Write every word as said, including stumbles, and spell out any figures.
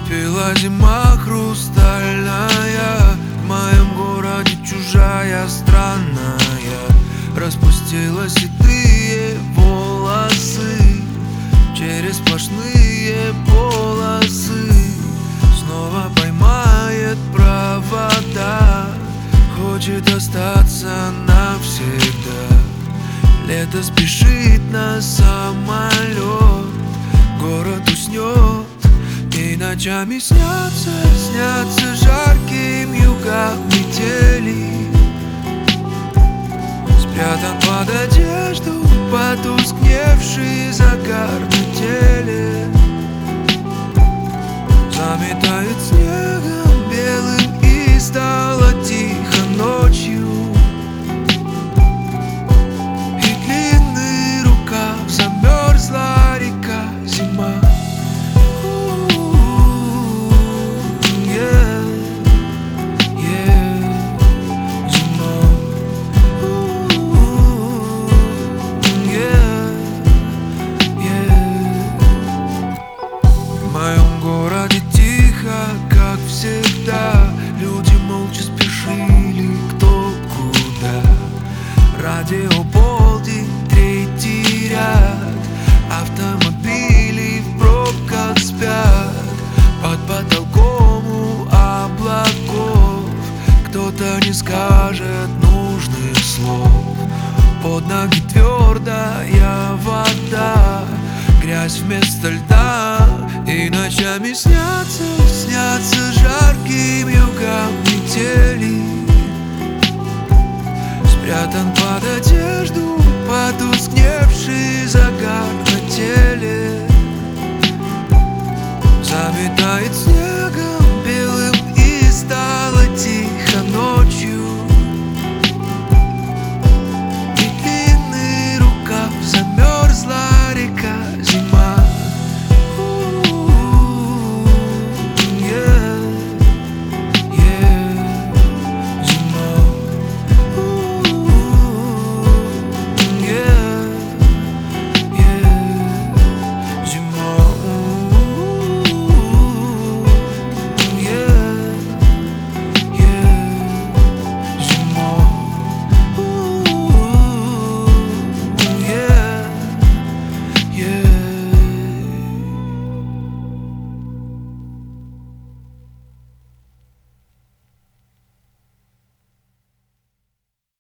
Наступила зима хрустальная, в моем городе чужая, странная. Распустила седые волосы через сплошные полосы. Снова поймает провода, хочет остаться навсегда. Лето спешит на самолет, город уснет, и ночами снятся, снятся жарким югам метели. Спрятан под одежду потускневший загар на теле. Заметает снегом белым, и стало тихо ночью. И длинный рукав, замерзла река, зима. Как всегда, люди молча спешили кто куда. Радио полдень, третий ряд, автомобили в пробках спят. Под потолком у облаков кто-то не скажет нужных слов. Под ноги твердая вода, грязь вместо льда. И ночами снятся, снятся жарким югам метели. Спрятан под одежду потускневший загар на теле. Заметает